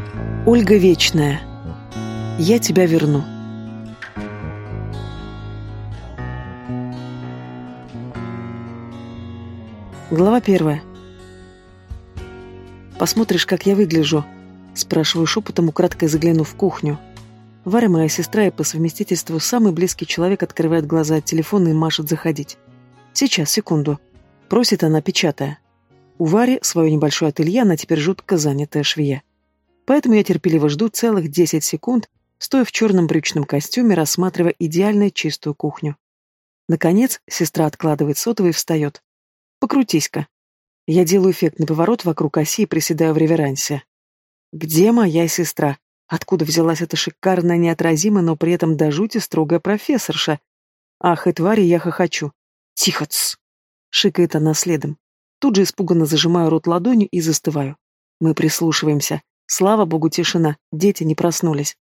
Ольга Вечная. Я тебя верну. Глава 1. «Посмотришь, как я выгляжу?» Спрашиваю шепотом, украдкой заглянув в кухню. Варя, моя сестра и по совместительству самый близкий человек, открывает глаза от телефона и машет заходить. «Сейчас, секунду». Просит она, печатая. У Вари свое небольшое ателье, она теперь жутко занятая швея. Поэтому я терпеливо жду целых 10 секунд, стоя в черном брючном костюме, рассматривая идеально чистую кухню. Наконец, сестра откладывает сотовый и встает. «Покрутись-ка». Я делаю эффектный поворот вокруг оси и приседаю в реверансе. Где моя сестра? Откуда взялась эта шикарная, неотразимая, но при этом до жути строгая профессорша? Ах, и твари, я хохочу. «Тихо, тс!» — шикает она следом. Тут же испуганно зажимаю рот ладонью и застываю. Мы прислушиваемся. Слава богу, тишина, дети не проснулись.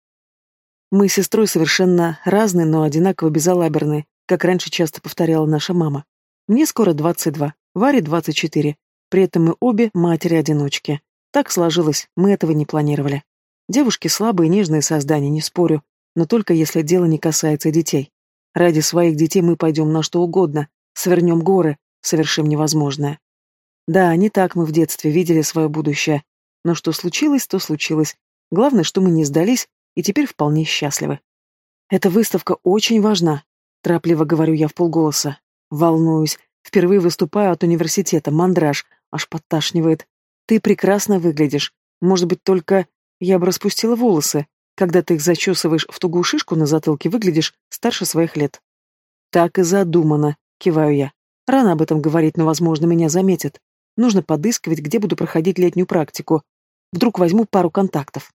Мы с сестрой совершенно разные, но одинаково безалаберные, как раньше часто повторяла наша мама. Мне скоро 22, Варе 24. При этом мы обе матери-одиночки. Так сложилось, мы этого не планировали. Девушки слабые и нежные создания, не спорю, но только если дело не касается детей. Ради своих детей мы пойдем на что угодно, свернем горы, совершим невозможное. Да, не так мы в детстве видели свое будущее. Но что случилось, то случилось. Главное, что мы не сдались и теперь вполне счастливы. Эта выставка очень важна, торопливо говорю я вполголоса. Волнуюсь. Впервые выступаю от университета, мандраж, аж подташнивает. Ты прекрасно выглядишь. Может быть, только я бы распустила волосы. Когда ты их зачесываешь в тугую шишку на затылке, выглядишь старше своих лет. Так и задумано, киваю я. Рано об этом говорить, но, возможно, меня заметят. Нужно подыскивать, где буду проходить летнюю практику. Вдруг возьму пару контактов.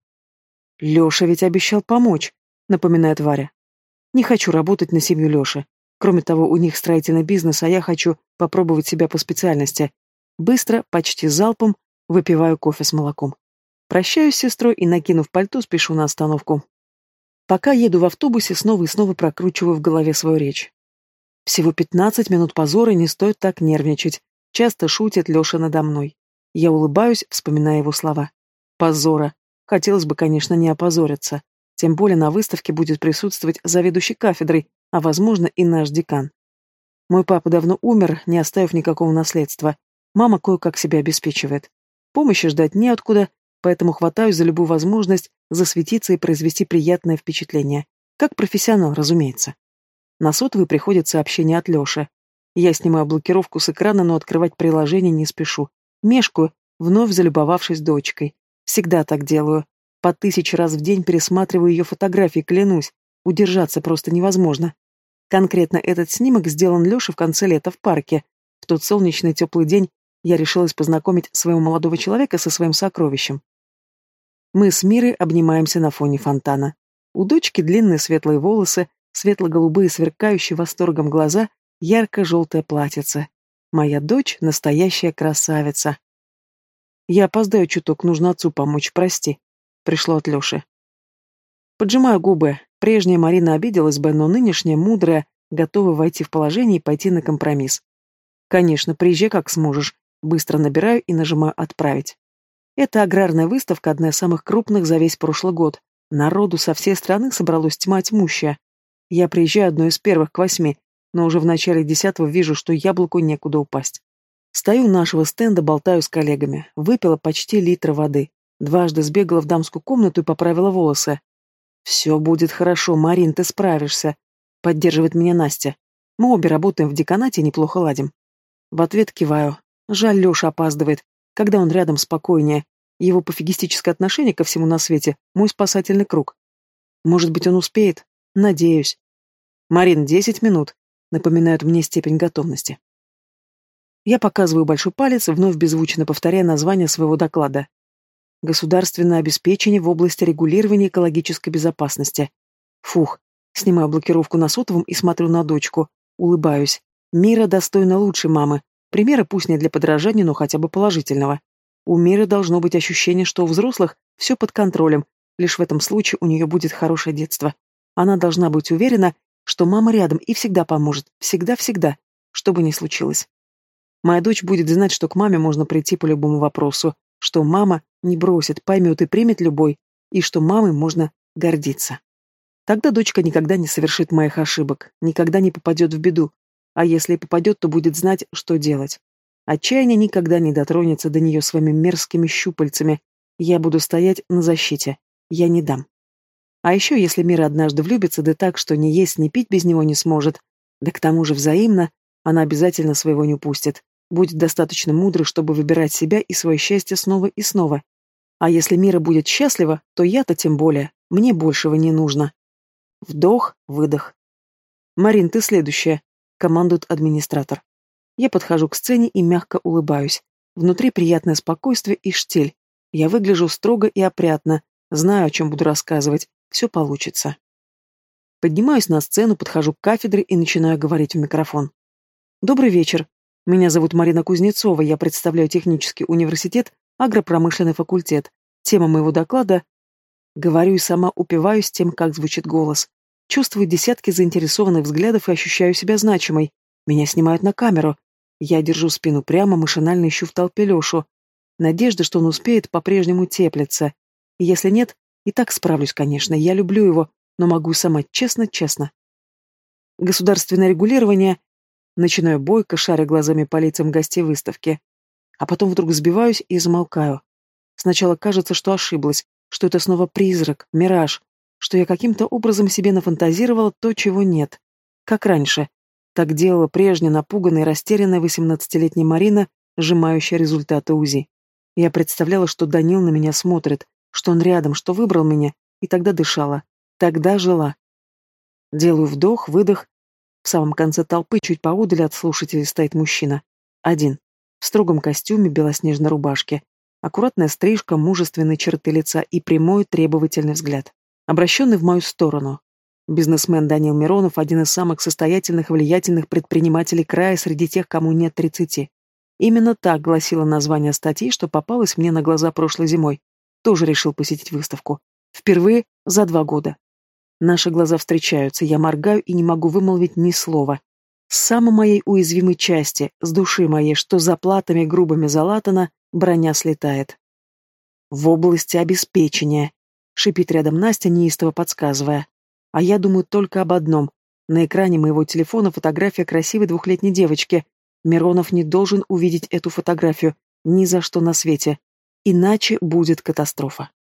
Леша ведь обещал помочь, напоминает Варя. Не хочу работать на семью Леши. Кроме того, у них строительный бизнес, а я хочу попробовать себя по специальности. Быстро, почти залпом, выпиваю кофе с молоком. Прощаюсь с сестрой и, накинув пальто, спешу на остановку. Пока еду в автобусе, снова и снова прокручиваю в голове свою речь. Всего 15 минут позора, не стоит так нервничать. Часто шутит Леша надо мной. Я улыбаюсь, вспоминая его слова. Позора. Хотелось бы, конечно, не опозориться. Тем более на выставке будет присутствовать заведующий кафедрой, а, возможно, и наш декан. Мой папа давно умер, не оставив никакого наследства. Мама кое-как себя обеспечивает. Помощи ждать неоткуда, поэтому хватаюсь за любую возможность засветиться и произвести приятное впечатление. Как профессионал, разумеется. На сотовый приходит сообщение от Леши. Я снимаю блокировку с экрана, но открывать приложение не спешу. Мешкаю, вновь залюбовавшись дочкой. Всегда так делаю. По 1000 раз в день пересматриваю ее фотографии, клянусь. Удержаться просто невозможно. Конкретно этот снимок сделан Лешей в конце лета в парке. В тот солнечный теплый день я решилась познакомить своего молодого человека со своим сокровищем. Мы с Мирой обнимаемся на фоне фонтана. У дочки длинные светлые волосы, светло-голубые, сверкающие восторгом глаза, ярко-желтое платьице. Моя дочь — настоящая красавица. Я опоздаю чуток, нужно отцу помочь, прости. Пришло от Леши. Поджимаю губы. Прежняя Марина обиделась бы, но нынешняя, мудрая, готова войти в положение и пойти на компромисс. Конечно, приезжай как сможешь. Быстро набираю и нажимаю «Отправить». Это аграрная выставка, одна из самых крупных за весь прошлый год. Народу со всей страны собралось тьма тьмущая. Я приезжаю одной из первых к 8, но уже в начале 10-го вижу, что яблоку некуда упасть. Стою у нашего стенда, болтаю с коллегами. Выпила почти литр воды. Дважды сбегала в дамскую комнату и поправила волосы. «Все будет хорошо, Марин, ты справишься», — поддерживает меня Настя. Мы обе работаем в деканате и неплохо ладим. В ответ киваю. Жаль, Леша опаздывает. Когда он рядом, спокойнее. Его пофигистическое отношение ко всему на свете — мой спасательный круг. Может быть, он успеет? Надеюсь. «Марин, 10 минут», — напоминают мне степень готовности. Я показываю большой палец, вновь беззвучно повторяя название своего доклада. Государственное обеспечение в области регулирования экологической безопасности. Фух, снимаю блокировку на сотовом и смотрю на дочку. Улыбаюсь. Мира достойна лучшей мамы. Примера пусть не для подражания, но хотя бы положительного. У Миры должно быть ощущение, что у взрослых все под контролем. Лишь в этом случае у нее будет хорошее детство. Она должна быть уверена, что мама рядом и всегда поможет. Всегда-всегда. Что бы ни случилось. Моя дочь будет знать, что к маме можно прийти по любому вопросу. что мама не бросит, поймет и примет любой, и что мамой можно гордиться. Тогда дочка никогда не совершит моих ошибок, никогда не попадет в беду, а если и попадет, то будет знать, что делать. Отчаяние никогда не дотронется до нее своими мерзкими щупальцами. Я буду стоять на защите. Я не дам. А еще, если Мира однажды влюбится, да так, что ни есть, ни пить без него не сможет, да к тому же взаимно, она обязательно своего не упустит. Будет достаточно мудрой, чтобы выбирать себя и свое счастье снова и снова. А если Мира будет счастлива, то я-то тем более. Мне большего не нужно. Вдох, выдох. «Марин, ты следующая», — командует администратор. Я подхожу к сцене и мягко улыбаюсь. Внутри приятное спокойствие и штиль. Я выгляжу строго и опрятно, знаю, о чем буду рассказывать. Все получится. Поднимаюсь на сцену, подхожу к кафедре и начинаю говорить в микрофон. Добрый вечер. Меня зовут Марина Кузнецова, я представляю технический университет, агропромышленный факультет. Тема моего доклада... Говорю и сама упиваюсь тем, как звучит голос. Чувствую десятки заинтересованных взглядов и ощущаю себя значимой. Меня снимают на камеру. Я держу спину прямо, машинально ищу в толпе Лешу. Надежда, что он успеет, по-прежнему теплится. И если нет, и так справлюсь, конечно. Я люблю его, но могу сама честно-честно. Государственное регулирование... Начинаю бойко, шаря глазами по лицам гостей выставки. А потом вдруг сбиваюсь и замолкаю. Сначала кажется, что ошиблась, что это снова призрак, мираж, что я каким-то образом себе нафантазировала то, чего нет. Как раньше. Так делала прежняя напуганная и растерянная 18-летняя Марина, сжимающая результаты УЗИ. Я представляла, что Данил на меня смотрит, что он рядом, что выбрал меня, и тогда дышала. Тогда жила. Делаю вдох, выдох. В самом конце толпы, чуть поодаль от слушателей, стоит мужчина. Один. В строгом костюме, белоснежной рубашке. Аккуратная стрижка, мужественные черты лица и прямой требовательный взгляд, обращенный в мою сторону. Бизнесмен Данил Миронов – один из самых состоятельных, влиятельных предпринимателей края среди тех, кому нет 30. Именно так гласило название статьи, что попалось мне на глаза прошлой зимой. Тоже решил посетить выставку. Впервые за 2 года. Наши глаза встречаются, я моргаю и не могу вымолвить ни слова. С самой моей уязвимой части, с души моей, что заплатами грубыми залатана, броня слетает. В области обеспечения, шипит рядом Настя, неистово подсказывая. А я думаю только об одном. На экране моего телефона фотография красивой 2-летней девочки. Миронов не должен увидеть эту фотографию ни за что на свете. Иначе будет катастрофа.